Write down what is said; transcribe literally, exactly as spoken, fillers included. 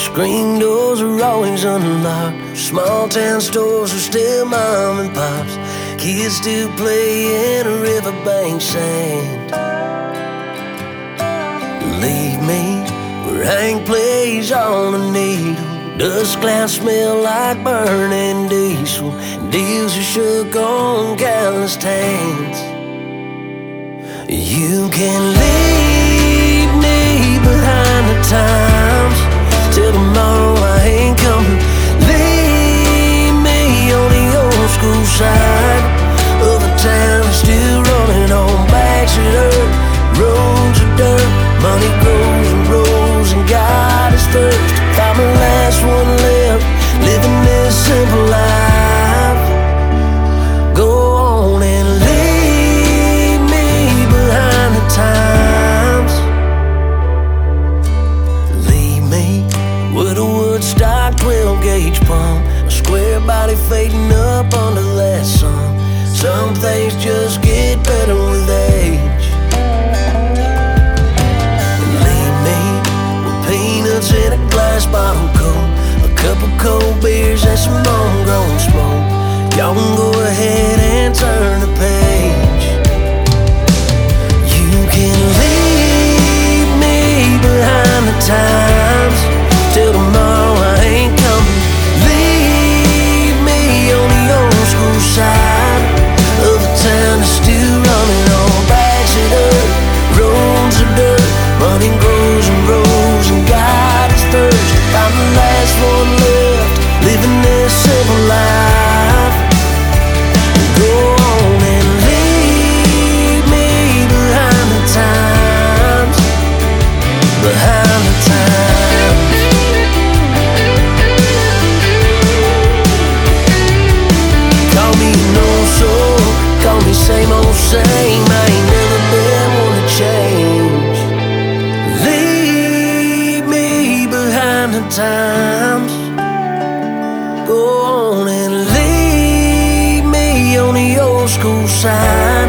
Screen doors are always unlocked. Small town stores are still mom and pops. Kids still play in a riverbank sand. Leave me where Hank plays on a needle. Dust clouds smell like burning diesel. Deals are shook on calloused hands. You can leave me behind the times. Till tomorrow I ain't coming. Leave me on the old school side of a town still running on backs of dirt. Roads of dirt, money grows and rolls, and God is first. If I'm the last one left, living this simple life, go on and leave me behind the times. Leave me with a Woodstock twelve gauge pump, a square body fading up under that sun. Some things just get better with age. And leave me with peanuts in a glass bottle coat, a couple cold beers and some homegrown smoke. Y'all can go ahead and turn the page. You can leave me behind the times. Till tomorrow I ain't coming. Leave me on the old school side of a town that's still running on backs of dirt. Roads of dirt, money grows and rolls, and God is first. I'm the last one left, living this simple life. Go on and leave me behind the times, behind the times. Call me no soul, call me same old same. I ain't never been one to change. Leave me behind the times. Go on and leave me on the old school side